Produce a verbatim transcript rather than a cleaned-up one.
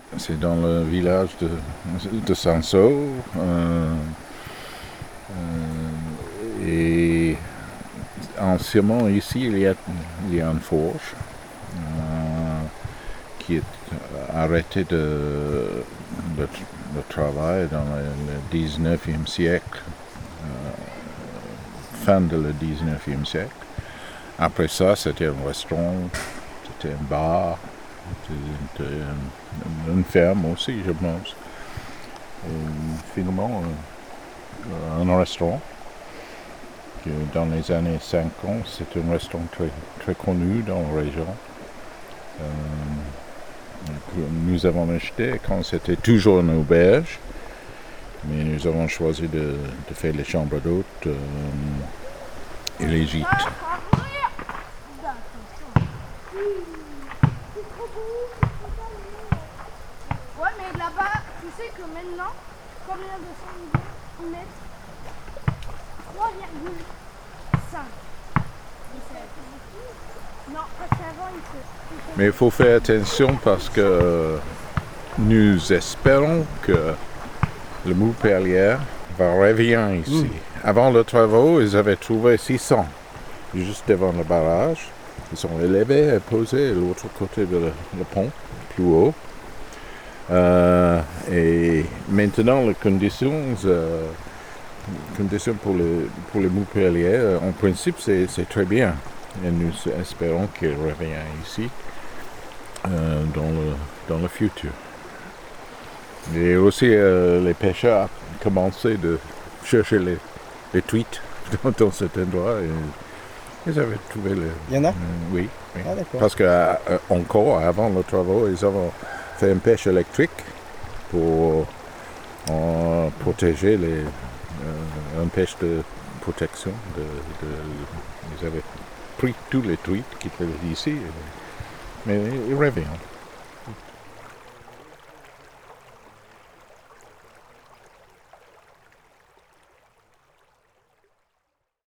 c'est dans le village de, de Sanso. Euh, euh, et anciennement, ici, il y a, il y a une forge euh, qui est arrêtée de, de, de travail dans le, le dix-neuvième siècle, euh, fin de le dix-neuvième siècle. Après ça, c'était un restaurant, c'était un bar, c'était une, une ferme aussi, je pense. Et finalement, un, un restaurant. Que dans les années cinquante, c'est un restaurant très, très connu dans la région. Euh, nous avons acheté quand c'était toujours une auberge, mais nous avons choisi de, de faire les chambres d'hôtes euh, et les gîtes. Ouais, mais là-bas, tu sais que maintenant, combien de centimètres? trois virgule cinq. Non, parce qu'avant, il faut... Mais il faut faire attention parce que nous espérons que le Montpellier va revenir ici. Mmh. Avant les travaux, ils avaient trouvé six cents, juste devant le barrage. Ils sont élevés et posés de l'autre côté de le, le pont, plus haut. Euh, et maintenant, les conditions, euh, conditions pour les, pour les Montpellier, en principe, c'est, c'est très bien. Et nous espérons qu'il revient ici euh, dans, le, dans le futur. Et aussi, euh, les pêcheurs ont commencé de chercher les, les truites dans, dans cet endroit. Et ils avaient trouvé le... Il y en a euh, Oui. oui. Ah, d'accord. Parce qu'encore, euh, avant les travaux, ils avaient fait une pêche électrique pour euh, protéger les... Euh, une pêche de protection. De, de, ils avaient pris tous les truites qui étaient ici. Mais ils reviennent.